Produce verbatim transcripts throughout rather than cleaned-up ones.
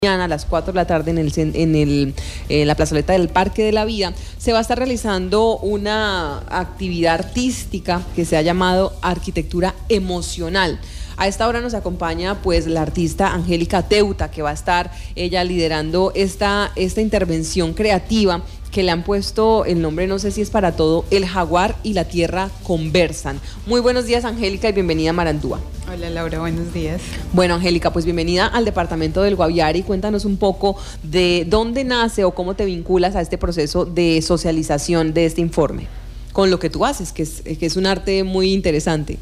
Mañana a las cuatro de la tarde en, el, en, el, en la plazoleta del Parque de la Vida se va a estar realizando una actividad artística que se ha llamado Arquitectura Emocional. A esta hora nos acompaña pues la artista Angélica Teuta, que va a estar ella liderando esta, esta intervención creativa que le han puesto el nombre, no sé si es para todo, El Jaguar y la Tierra Conversan. Muy buenos días, Angélica, y bienvenida a Marandúa. Hola, Laura, buenos días. Bueno, Angélica, pues bienvenida al departamento del Guaviare y cuéntanos un poco de dónde nace o cómo te vinculas a este proceso de socialización de este informe, con lo que tú haces, que es, que es un arte muy interesante.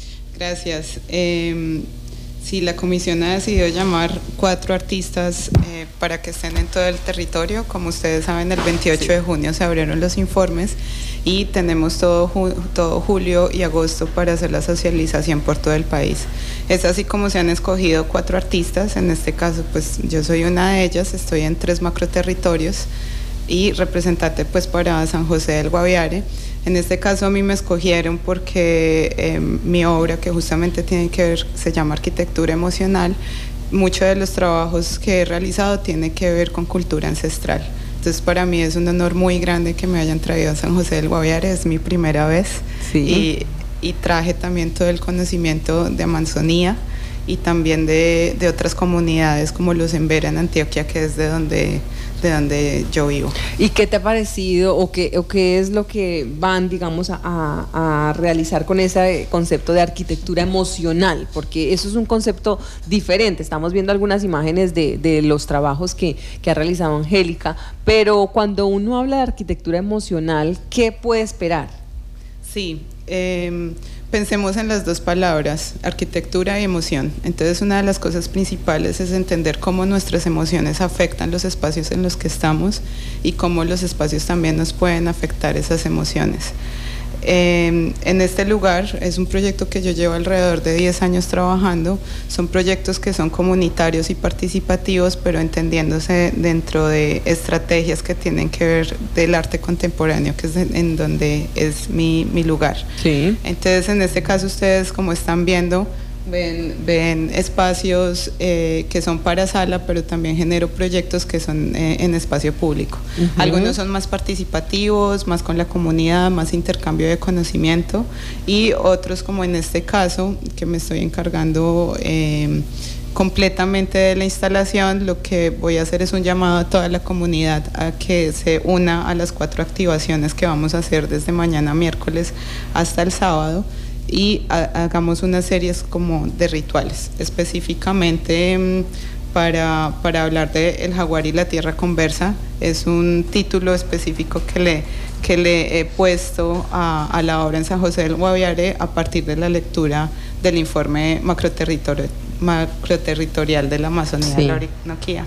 Gracias. Eh, sí, la comisión ha decidido llamar cuatro artistas eh, para que estén en todo el territorio. Como ustedes saben, el veintiocho sí. de junio se abrieron los informes y tenemos todo, ju todo julio y agosto para hacer la socialización por todo el país. Es así como se han escogido cuatro artistas. En este caso, pues yo soy una de ellas, estoy en tres macroterritorios y representante pues para San José del Guaviare. En este caso a mí me escogieron porque eh, mi obra, que justamente tiene que ver, se llama Arquitectura Emocional, muchos de los trabajos que he realizado tienen que ver con cultura ancestral. Entonces para mí es un honor muy grande que me hayan traído a San José del Guaviare, es mi primera vez. Sí. y, y traje también todo el conocimiento de Amazonía y también de, de otras comunidades como los Embera en Antioquia, que es de donde... de donde yo vivo. ¿Y qué te ha parecido o qué, o qué es lo que van, digamos, a, a, a realizar con ese concepto de arquitectura emocional? Porque eso es un concepto diferente. Estamos viendo algunas imágenes de, de los trabajos que, que ha realizado Angélica, pero cuando uno habla de arquitectura emocional, ¿qué puede esperar? Sí, eh, pensemos en las dos palabras, arquitectura y emoción. Entonces una de las cosas principales es entender cómo nuestras emociones afectan los espacios en los que estamos y cómo los espacios también nos pueden afectar esas emociones. Eh, en este lugar es un proyecto que yo llevo alrededor de diez años trabajando. Son proyectos que son comunitarios y participativos, pero entendiéndose dentro de estrategias que tienen que ver del arte contemporáneo, que es en, en donde es mi, mi lugar. Sí. Entonces en este caso ustedes, como están viendo, Ven, ven espacios eh, que son para sala, pero también genero proyectos que son eh, en espacio público. Uh-huh. Algunos son más participativos, más con la comunidad, más intercambio de conocimiento, y otros, como en este caso, que me estoy encargando eh, completamente de la instalación, lo que voy a hacer es un llamado a toda la comunidad a que se una a las cuatro activaciones que vamos a hacer desde mañana miércoles hasta el sábado, y ha, hagamos unas series como de rituales, específicamente mmm, para, para hablar de El Jaguar y la Tierra Conversa. Es un título específico que le, que le he puesto a, a la obra en San José del Guaviare a partir de la lectura del informe macroterritorio, macroterritorial de la Amazonía sí. de la Orinoquía.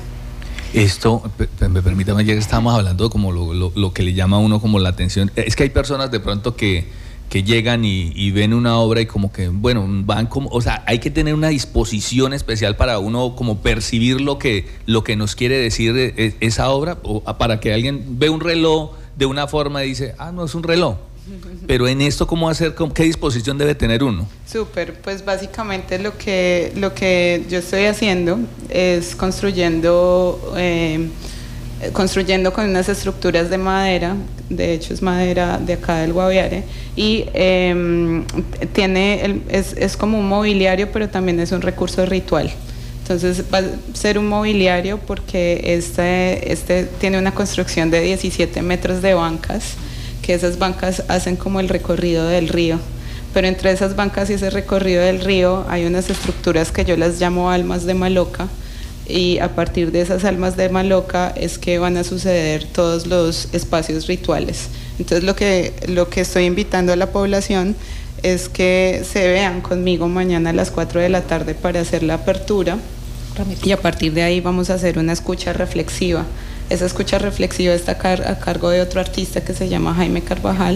Esto, me permítame, ya que estábamos hablando como lo, lo, lo que le llama a uno como la atención, es que hay personas de pronto que que llegan y, y ven una obra y como que, bueno, van como, o sea, hay que tener una disposición especial para uno como percibir lo que, lo que nos quiere decir esa obra, o para que alguien ve un reloj de una forma y dice, ah, no, es un reloj. Pero en esto, ¿cómo hacer? ¿Qué disposición debe tener uno? Súper, pues básicamente lo que, lo que yo estoy haciendo es construyendo... Eh, construyendo con unas estructuras de madera, de hecho es madera de acá del Guaviare, y eh, tiene el, es, es como un mobiliario, pero también es un recurso ritual. Entonces va a ser un mobiliario porque este, este tiene una construcción de diecisiete metros de bancas, que esas bancas hacen como el recorrido del río, pero entre esas bancas y ese recorrido del río hay unas estructuras que yo las llamo almas de Maloca, y a partir de esas almas de Maloca es que van a suceder todos los espacios rituales. Entonces lo que, lo que estoy invitando a la población es que se vean conmigo mañana a las cuatro de la tarde para hacer la apertura, y a partir de ahí vamos a hacer una escucha reflexiva. Esa escucha reflexiva está a, car a cargo de otro artista que se llama Jaime Carvajal,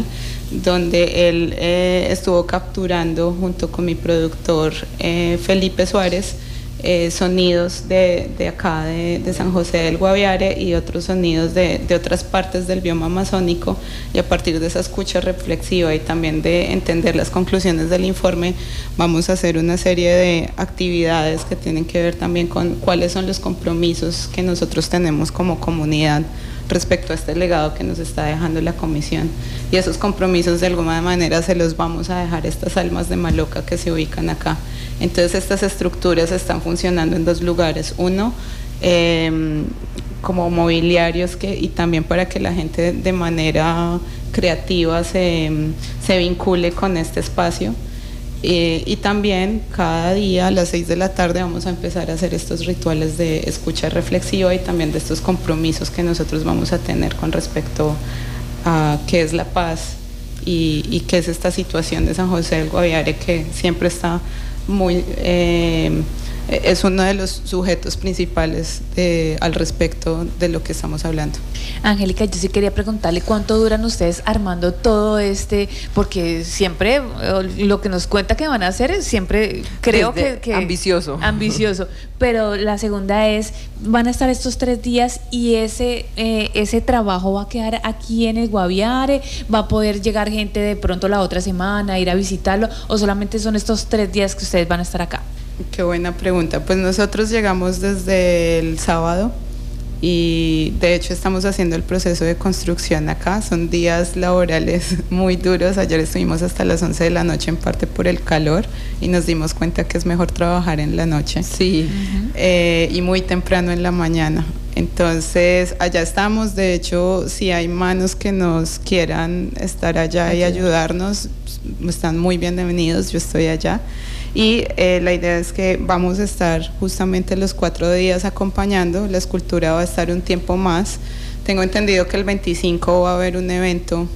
donde él eh, estuvo capturando junto con mi productor eh, Felipe Suárez eh, sonidos de, de acá de, de San José del Guaviare y otros sonidos de, de otras partes del bioma amazónico, y a partir de esa escucha reflexiva y también de entender las conclusiones del informe vamos a hacer una serie de actividades que tienen que ver también con cuáles son los compromisos que nosotros tenemos como comunidad respecto a este legado que nos está dejando la comisión, y esos compromisos de alguna manera se los vamos a dejar a estas almas de Maloca que se ubican acá. Entonces estas estructuras están funcionando en dos lugares, uno eh, como mobiliarios que, y también para que la gente de manera creativa se, se vincule con este espacio. Eh, y también cada día a las seis de la tarde vamos a empezar a hacer estos rituales de escucha reflexiva y también de estos compromisos que nosotros vamos a tener con respecto a qué es la paz y, y qué es esta situación de San José del Guaviare, que siempre está muy... Eh, es uno de los sujetos principales de, al respecto de lo que estamos hablando. Angélica, yo sí quería preguntarle cuánto duran ustedes armando todo este, porque siempre lo que nos cuenta que van a hacer es siempre, creo que, que ambicioso. Ambicioso, pero la segunda es, van a estar estos tres días y ese, eh, ese trabajo va a quedar aquí en el Guaviare, va a poder llegar gente de pronto la otra semana, ir a visitarlo, o solamente son estos tres días que ustedes van a estar acá. Qué buena pregunta. Pues nosotros llegamos desde el sábado y de hecho estamos haciendo el proceso de construcción acá. Son días laborales muy duros. Ayer estuvimos hasta las once de la noche, en parte por el calor, y nos dimos cuenta que es mejor trabajar en la noche. Sí. Uh-huh. eh, y muy temprano en la mañana. Entonces allá estamos. De hecho, si hay manos que nos quieran estar allá okay. y ayudarnos, están muy bienvenidos. Yo estoy allá. Y eh, la idea es que vamos a estar justamente los cuatro días acompañando. La escultura va a estar un tiempo más. Tengo entendido que el veinticinco va a haber un evento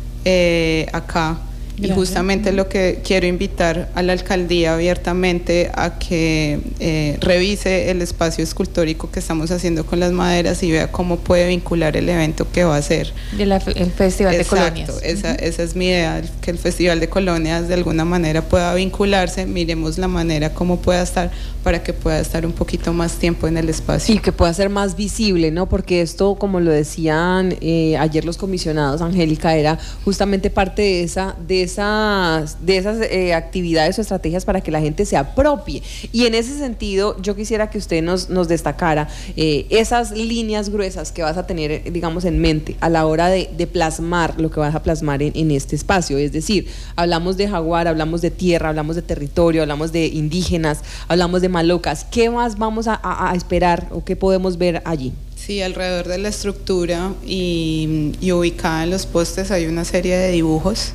eh, acá. Gracias. Y justamente lo que quiero invitar a la alcaldía abiertamente a que eh, revise el espacio escultórico que estamos haciendo con las maderas y vea cómo puede vincular el evento que va a hacer. De la, el Festival Exacto, de Colonias. Esa, esa es mi idea, que el Festival de Colonias de alguna manera pueda vincularse. Miremos la manera como pueda estar para que pueda estar un poquito más tiempo en el espacio. Y que pueda ser más visible, ¿no? Porque esto, como lo decían eh, ayer los comisionados, Angélica, era justamente parte de esa de esas, de esas eh, actividades o estrategias para que la gente se apropie. Y en ese sentido, yo quisiera que usted nos, nos destacara eh, esas líneas gruesas que vas a tener, digamos, en mente a la hora de, de plasmar lo que vas a plasmar en, en este espacio. Es decir, hablamos de jaguar, hablamos de tierra, hablamos de territorio, hablamos de indígenas, hablamos de malocas. ¿Qué más vamos a, a, a esperar o qué podemos ver allí? Sí, alrededor de la estructura y, y ubicada en los postes hay una serie de dibujos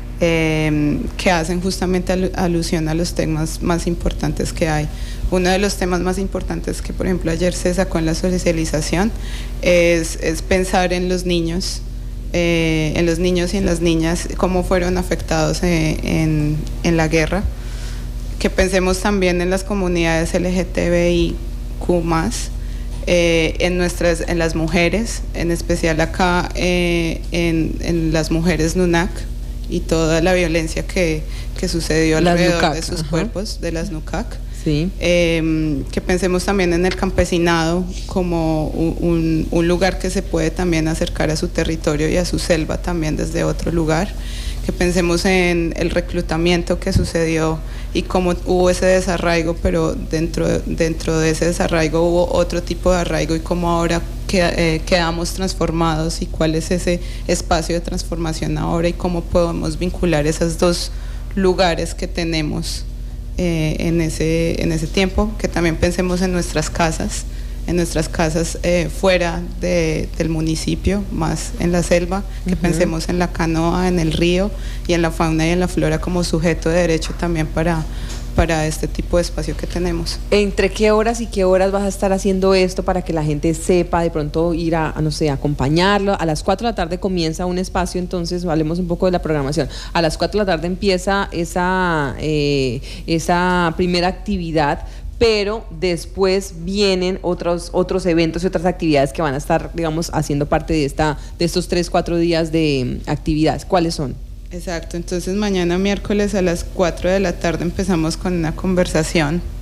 eh, que hacen justamente al, alusión a los temas más importantes que hay. Uno de los temas más importantes que, por ejemplo, ayer se sacó en la socialización es, es pensar en los niños, eh, en los niños y en las niñas, cómo fueron afectados eh, en, en la guerra. Que pensemos también en las comunidades L G T B I Q más, eh, en, nuestras, en las mujeres, en especial acá eh, en, en las mujeres Nunac y toda la violencia que, que sucedió las alrededor Nucac, de sus ajá. cuerpos, de las Nucac. Sí. Eh, que pensemos también en el campesinado como un, un lugar que se puede también acercar a su territorio y a su selva también desde otro lugar. Que pensemos en el reclutamiento que sucedió y cómo hubo ese desarraigo, pero dentro, dentro de ese desarraigo hubo otro tipo de arraigo y cómo ahora queda, eh, quedamos transformados y cuál es ese espacio de transformación ahora y cómo podemos vincular esos dos lugares que tenemos eh, en, ese, en ese tiempo. Que también pensemos en nuestras casas, en nuestras casas eh, fuera de, del municipio, más en la selva, que uh-huh. pensemos en la canoa, en el río y en la fauna y en la flora como sujeto de derecho también para, para este tipo de espacio que tenemos. ¿Entre qué horas y qué horas vas a estar haciendo esto para que la gente sepa, de pronto ir a, a no sé, acompañarlo? A las cuatro de la tarde comienza un espacio, entonces hablemos un poco de la programación. A las cuatro de la tarde empieza esa, eh, esa primera actividad, pero después vienen otros otros eventos y otras actividades que van a estar, digamos, haciendo parte de esta de estos tres, cuatro días de actividades. ¿Cuáles son? Exacto, entonces mañana miércoles a las cuatro de la tarde empezamos con una conversación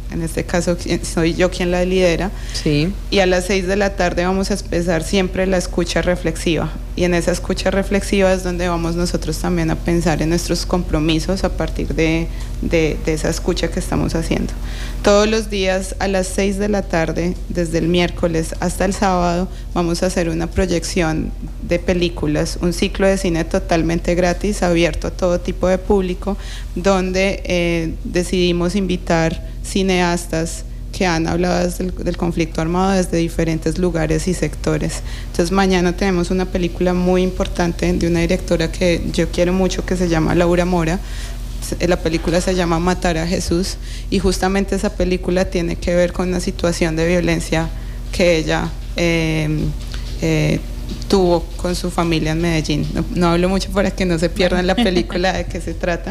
en este caso soy yo quien la lidera. Sí. Y a las seis de la tarde vamos a empezar siempre la escucha reflexiva. Y en esa escucha reflexiva es donde vamos nosotros también a pensar en nuestros compromisos a partir de, de, de esa escucha que estamos haciendo. Todos los días a las seis de la tarde, desde el miércoles hasta el sábado, vamos a hacer una proyección de películas, un ciclo de cine totalmente gratis, abierto a todo tipo de público, donde eh, decidimos invitar cineastas que han hablado del, del conflicto armado desde diferentes lugares y sectores. Entonces mañana tenemos una película muy importante de una directora que yo quiero mucho, que se llama Laura Mora. La película se llama Matar a Jesús, y justamente esa película tiene que ver con una situación de violencia que ella eh, eh, tuvo con su familia en Medellín. No, no hablo mucho para que no se pierdan la película de qué se trata.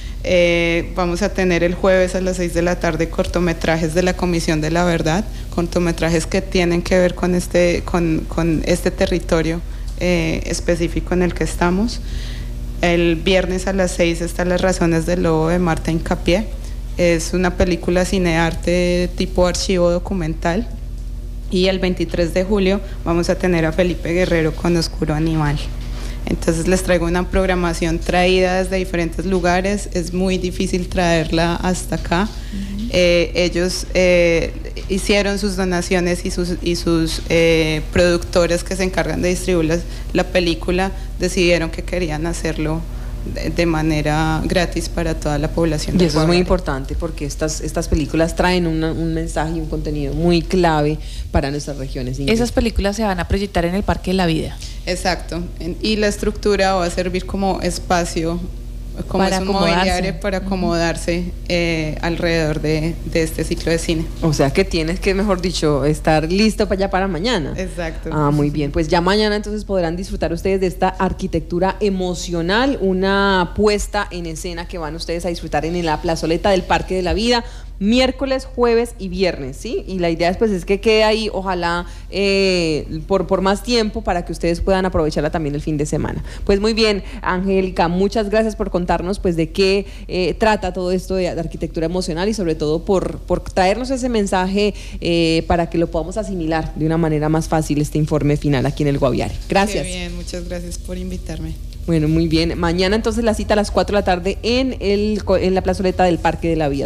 Eh, vamos a tener el jueves a las seis de la tarde cortometrajes de la Comisión de la Verdad, cortometrajes que tienen que ver con este, con, con este territorio eh, específico en el que estamos. El viernes a las seis está Las Razones del Lobo de Marta Hincapié. Es una película cinearte tipo archivo documental. Y el veintitrés de julio vamos a tener a Felipe Guerrero con Oscuro Animal. Entonces les traigo una programación traída desde diferentes lugares. Es muy difícil traerla hasta acá. Uh-huh. eh, ellos eh, hicieron sus donaciones y sus, y sus eh, productores que se encargan de distribuir la, la película decidieron que querían hacerlo de, de manera gratis para toda la población. Y eso es muy importante, porque estas, estas películas traen una, un mensaje y un contenido muy clave para nuestras regiones. Esas películas se van a proyectar en el Parque de la Vida. Exacto, y la estructura va a servir como espacio, como para es un acomodarse. mobiliario para acomodarse eh, alrededor de, de este ciclo de cine. O sea que tienes que, mejor dicho, estar listo para ya para mañana. Exacto. Ah, muy bien. Pues ya mañana entonces podrán disfrutar ustedes de esta arquitectura emocional, una puesta en escena que van ustedes a disfrutar en la plazoleta del Parque de la Vida, miércoles, jueves y viernes, ¿sí? Y la idea pues es que quede ahí, ojalá eh, por, por más tiempo, para que ustedes puedan aprovecharla también el fin de semana. Pues muy bien, Angélica, muchas gracias por contarnos pues de qué eh, trata todo esto de, de arquitectura emocional, y sobre todo por, por traernos ese mensaje eh, para que lo podamos asimilar de una manera más fácil, este informe final aquí en el Guaviare. Gracias. Qué bien, muchas gracias por invitarme. Bueno, muy bien. Mañana entonces la cita a las cuatro de la tarde en, el, en la plazoleta del Parque de la Vida.